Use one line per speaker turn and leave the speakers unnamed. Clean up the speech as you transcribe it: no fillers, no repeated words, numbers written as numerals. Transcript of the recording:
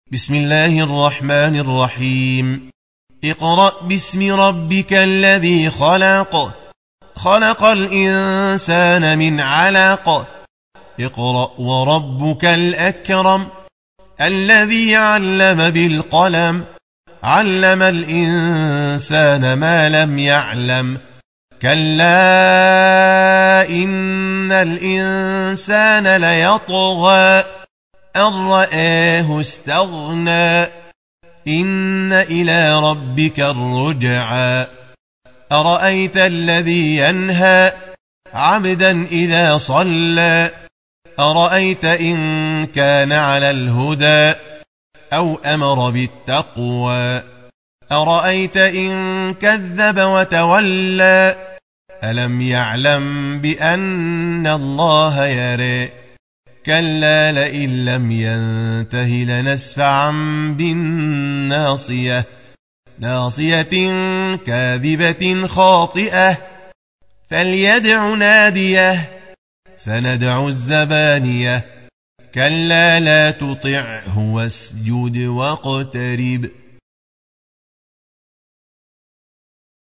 بسم الله الرحمن الرحيم. اقرأ باسم ربك الذي خلق، خلق الإنسان من علق. اقرأ وربك الأكرم الذي علم بالقلم، علم الإنسان ما لم يعلم. كلا إن الإنسان ليطغى أن رآه استغنى، إن إلى ربك الرجعى. أرأيت الذي ينهى عبدا إذا صلى، أرأيت إن كان على الهدى أو أمر بالتقوى، أرأيت إن كذب وتولى. ألم يعلم بأن الله يرى، كلا لئن لم ينته لنسفعا بالناصية، ناصية كاذبة خاطئة. فليدع ناديه، سندع الزبانية. كلا لا تطعه واسجد واقترب.